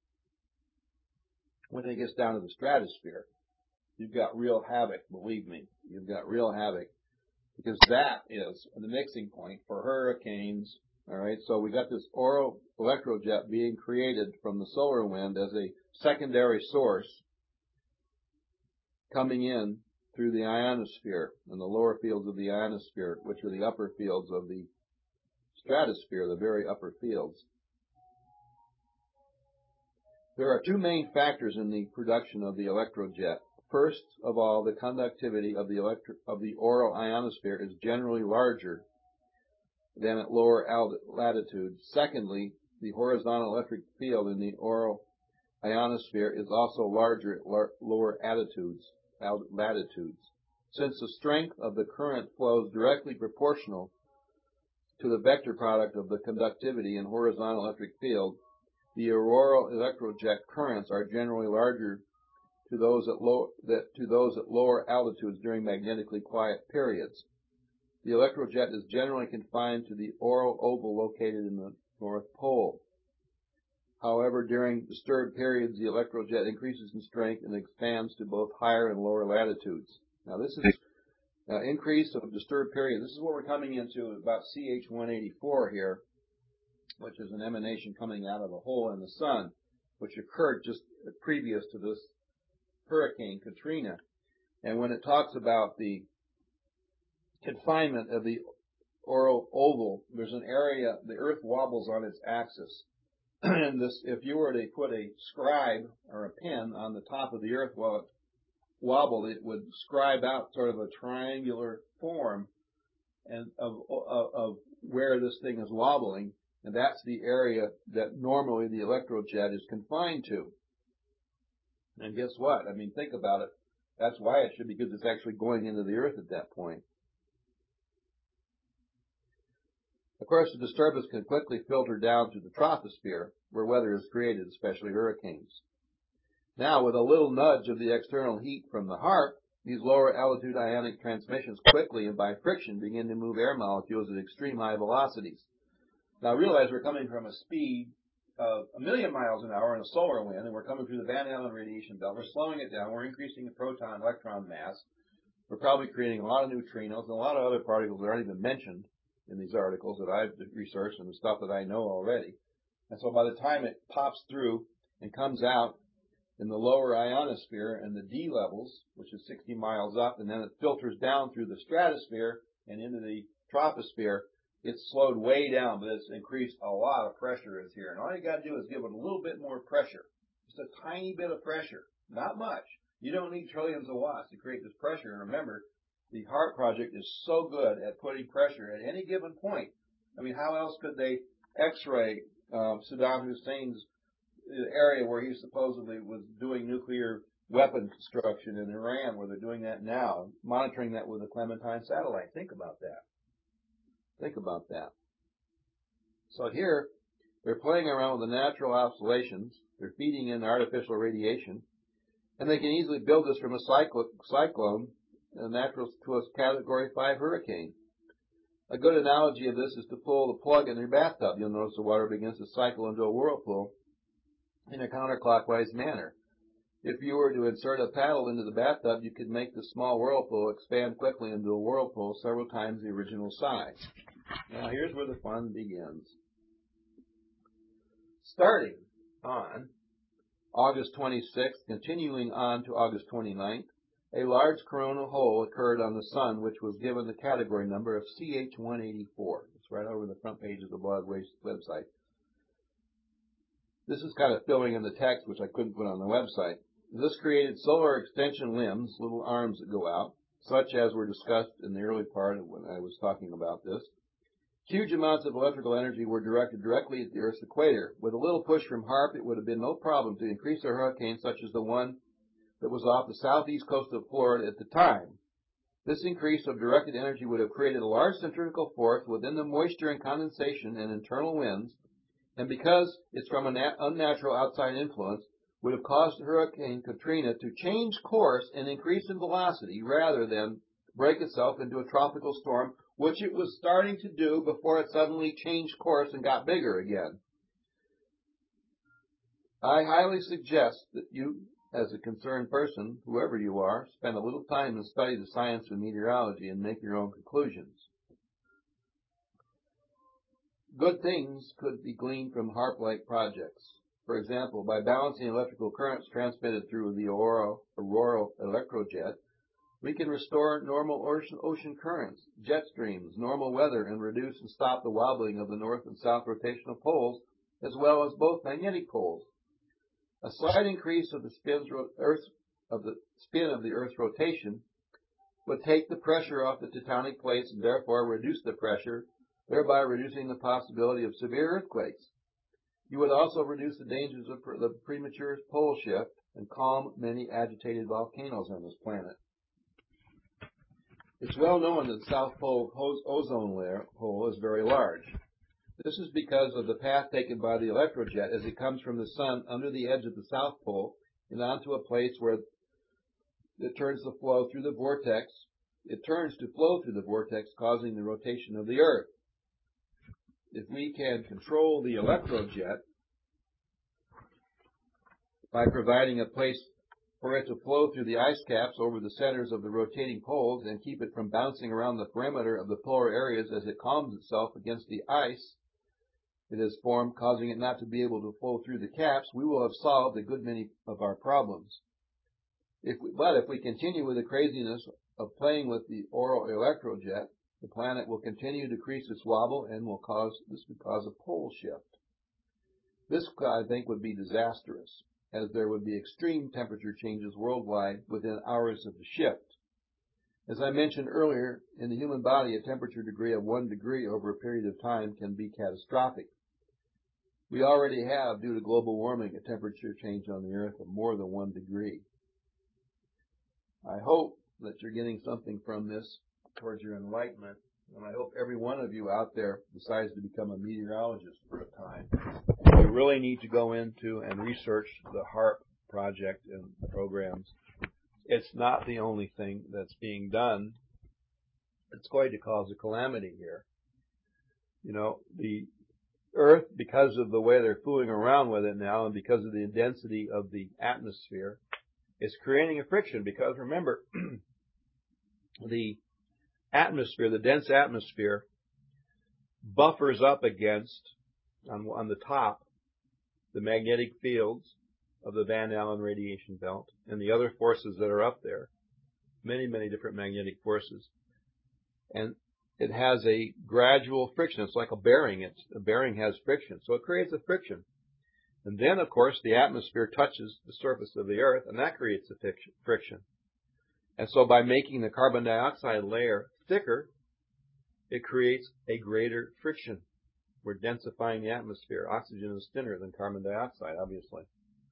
When it gets down to the stratosphere, you've got real havoc, believe me. You've got real havoc, because that is the mixing point for hurricanes. All right, so we got this auroral electrojet being created from the solar wind as a secondary source coming in through the ionosphere and the lower fields of the ionosphere, which are the upper fields of the stratosphere, the very upper fields. There are two main factors in the production of the electrojet. First of all, the conductivity of the electro- of the auroral ionosphere is generally larger than at lower latitudes. Secondly, the horizontal electric field in the auroral ionosphere is also larger at lar- lower altitudes, latitudes. Since the strength of the current flows directly proportional to the vector product of the conductivity and horizontal electric field, the auroral electrojet currents are generally larger to those at low, that, to those at lower altitudes during magnetically quiet periods. The electrojet is generally confined to the auroral oval located in the North Pole. However, during disturbed periods, the electrojet increases in strength and expands to both higher and lower latitudes. Now, this is uh, increase of disturbed period. This is what we're coming into about C H one eighty-four here, which is an emanation coming out of a hole in the sun, which occurred just previous to this Hurricane Katrina. And when it talks about the confinement of the auroral oval, there's an area, the Earth wobbles on its axis. And this, if you were to put a scribe or a pen on the top of the Earth while it wobbled, it would scribe out sort of a triangular form and of, of, of where this thing is wobbling. And that's the area that normally the electrojet is confined to. And guess what? I mean, think about it. That's why it should be, because it's actually going into the Earth at that point. Of course, the disturbance can quickly filter down to the troposphere, where weather is created, especially hurricanes. Now, with a little nudge of the external heat from the HAARP, these lower altitude ionic transmissions quickly and by friction begin to move air molecules at extreme high velocities. Now, realize we're coming from a speed of a million miles an hour in a solar wind, and we're coming through the Van Allen radiation belt. We're slowing it down. We're increasing the proton-electron mass. We're probably creating a lot of neutrinos and a lot of other particles that aren't even mentioned in these articles that I've researched and the stuff that I know already. And so by the time it pops through and comes out in the lower ionosphere and the D levels, which is sixty miles up, and then it filters down through the stratosphere and into the troposphere, it's slowed way down, but it's increased a lot of pressure is here. And all you got to do is give it a little bit more pressure. Just a tiny bit of pressure. Not much. You don't need trillions of watts to create this pressure. And remember, the HAARP project is so good at putting pressure at any given point. I mean, how else could they X-ray uh, Saddam Hussein's area where he supposedly was doing nuclear weapon construction in Iran, where they're doing that now, monitoring that with a Clementine satellite? Think about that. Think about that. So here, they're playing around with the natural oscillations. They're feeding in artificial radiation. And they can easily build this from a cyclone, a natural to a Category five hurricane. A good analogy of this is to pull the plug in your bathtub. You'll notice the water begins to cycle into a whirlpool in a counterclockwise manner. If you were to insert a paddle into the bathtub, you could make the small whirlpool expand quickly into a whirlpool several times the original size. Now here's where the fun begins. Starting on August twenty-sixth, continuing on to August twenty-ninth, a large coronal hole occurred on the Sun, which was given the category number of C H one eighty-four. It's right over the front page of the blog website. This is kind of filling in the text, which I couldn't put on the website. This created solar extension limbs, little arms that go out, such as were discussed in the early part of when I was talking about this. Huge amounts of electrical energy were directed directly at the Earth's equator. With a little push from HAARP, it would have been no problem to increase a hurricane such as the one that was off the southeast coast of Florida at the time. This increase of directed energy would have created a large centrifugal force within the moisture and condensation and internal winds, and because it's from an unnatural outside influence, would have caused Hurricane Katrina to change course and increase in velocity rather than break itself into a tropical storm, which it was starting to do before it suddenly changed course and got bigger again. I highly suggest that you, as a concerned person, whoever you are, spend a little time and study the science of meteorology and make your own conclusions. Good things could be gleaned from HAARP-like projects. For example, by balancing electrical currents transmitted through the Aurora, Aurora electrojet, we can restore normal ocean, ocean currents, jet streams, normal weather, and reduce and stop the wobbling of the north and south rotational poles, as well as both magnetic poles. A slight increase of the, spins, Earth, of the spin of the Earth's rotation would take the pressure off the tectonic plates and therefore reduce the pressure, thereby reducing the possibility of severe earthquakes. You would also reduce the dangers of the premature pole shift and calm many agitated volcanoes on this planet. It's well known that the South Pole ozone layer hole is very large. This is because of the path taken by the electrojet as it comes from the Sun under the edge of the South Pole and onto a place where it turns the flow through the vortex. It turns to flow through the vortex, causing the rotation of the Earth. If we can control the electrojet by providing a place for it to flow through the ice caps over the centers of the rotating poles and keep it from bouncing around the perimeter of the polar areas as it calms itself against the ice it has formed, causing it not to be able to flow through the caps, we will have solved a good many of our problems. If we, but if we continue with the craziness of playing with the Aurora electrojet, the planet will continue to decrease its wobble and will cause this would cause a pole shift. This, I think, would be disastrous, as there would be extreme temperature changes worldwide within hours of the shift. As I mentioned earlier, in the human body, a temperature degree of one degree over a period of time can be catastrophic. We already have, due to global warming, a temperature change on the Earth of more than one degree. I hope that you're getting something from this towards your enlightenment, and I hope every one of you out there decides to become a meteorologist for a time. You really need to go into and research the HAARP project and programs. It's not the only thing that's being done. It's going to cause a calamity here. You know, the Earth, because of the way they're fooling around with it now and because of the density of the atmosphere, is creating a friction. Because remember, the atmosphere, the dense atmosphere, buffers up against, on, on the top, the magnetic fields of the Van Allen radiation belt and the other forces that are up there, many, many different magnetic forces. And it has a gradual friction. It's like a bearing. It's, a bearing has friction, so it creates a friction. And then, of course, the atmosphere touches the surface of the Earth, and that creates a friction. And so by making the carbon dioxide layer thicker, it creates a greater friction. We're densifying the atmosphere. Oxygen is thinner than carbon dioxide, obviously.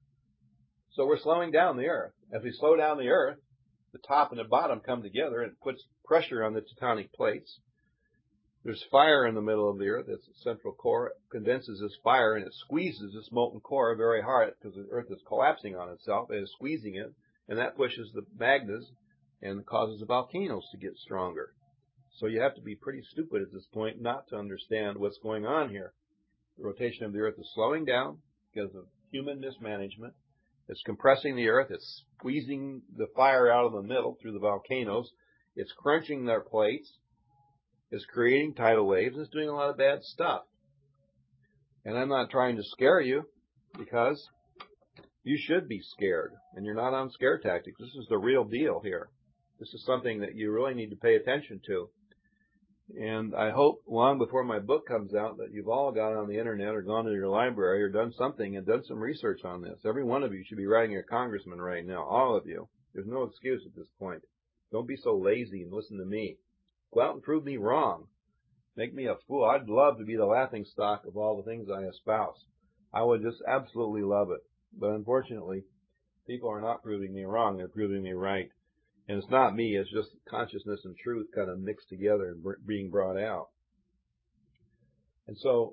So we're slowing down the Earth. As we slow down the Earth, the top and the bottom come together and it puts pressure on the tectonic plates. There's fire in the middle of the Earth. Its central core condenses this fire and it squeezes this molten core very hard because the Earth is collapsing on itself. It is squeezing it, and that pushes the magmas and causes the volcanoes to get stronger. So you have to be pretty stupid at this point not to understand what's going on here. The rotation of the Earth is slowing down because of human mismanagement. It's compressing the Earth. It's squeezing the fire out of the middle through the volcanoes. It's crunching their plates. It's creating tidal waves. It's doing a lot of bad stuff. And I'm not trying to scare you, because you should be scared. And you're not on scare tactics. This is the real deal here. This is something that you really need to pay attention to. And I hope long before my book comes out that you've all gone on the internet or gone to your library or done something and done some research on this. Every one of you should be writing your congressman right now. All of you. There's no excuse at this point. Don't be so lazy and listen to me. Go out and prove me wrong. Make me a fool. I'd love to be the laughing stock of all the things I espouse. I would just absolutely love it. But unfortunately, people are not proving me wrong. They're proving me right. And it's not me. It's just consciousness and truth kind of mixed together and being brought out. And so,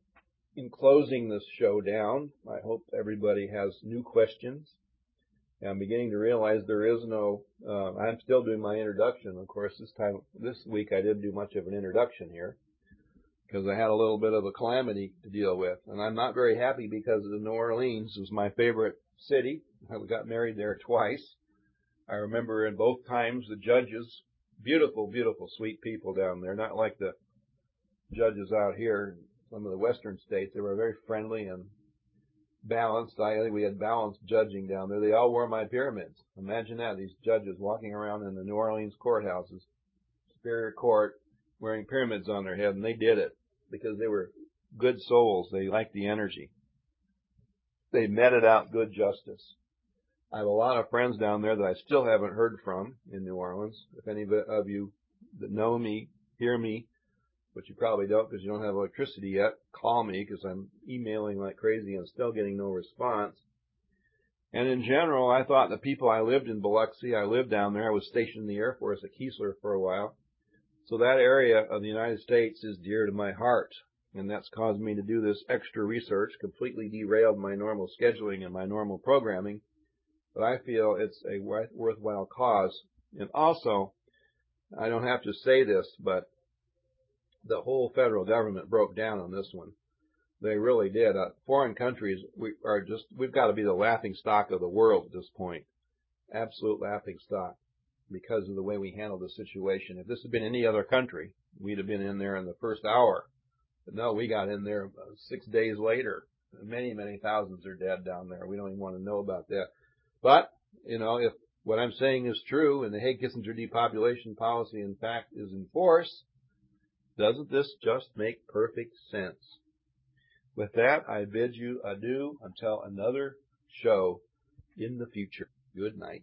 in closing this show down, I hope everybody has new questions. And I'm beginning to realize there is no, uh, I'm still doing my introduction. Of course, this time, this week I didn't do much of an introduction here because I had a little bit of a calamity to deal with. And I'm not very happy because New Orleans is my favorite city. I got married there twice. I remember in both times the judges, beautiful, beautiful, sweet people down there, not like the judges out here in some of the western states. They were very friendly and balanced. I think we had balanced judging down there. They all wore my pyramids. Imagine that, these judges walking around in the New Orleans courthouses, Superior Court, wearing pyramids on their head, and they did it because they were good souls. They liked the energy. They meted out good justice. I have a lot of friends down there that I still haven't heard from in New Orleans. If any of you that know me, hear me, but you probably don't because you don't have electricity yet, call me because I'm emailing like crazy and still getting no response. And in general, I thought the people, I lived in Biloxi, I lived down there, I was stationed in the Air Force at Keesler for a while. So that area of the United States is dear to my heart. And that's caused me to do this extra research, completely derailed my normal scheduling and my normal programming. But I feel it's a worthwhile cause. And also, I don't have to say this, but the whole federal government broke down on this one. They really did. Uh, foreign countries we are just, we've got to be the laughing stock of the world at this point. Absolute laughing stock because of the way we handled the situation. If this had been any other country, we'd have been in there in the first hour. But no, we got in there six days later. Many, many thousands are dead down there. We don't even want to know about that. But, you know, if what I'm saying is true and the Haig-Kissinger depopulation policy, in fact, is in force, doesn't this just make perfect sense? With that, I bid you adieu until another show in the future. Good night.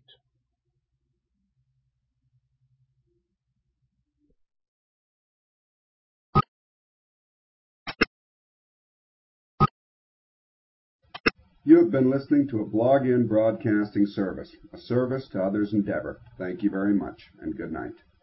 You have been listening to a Blog In Broadcasting service, a service to others' endeavor. Thank you very much, and good night.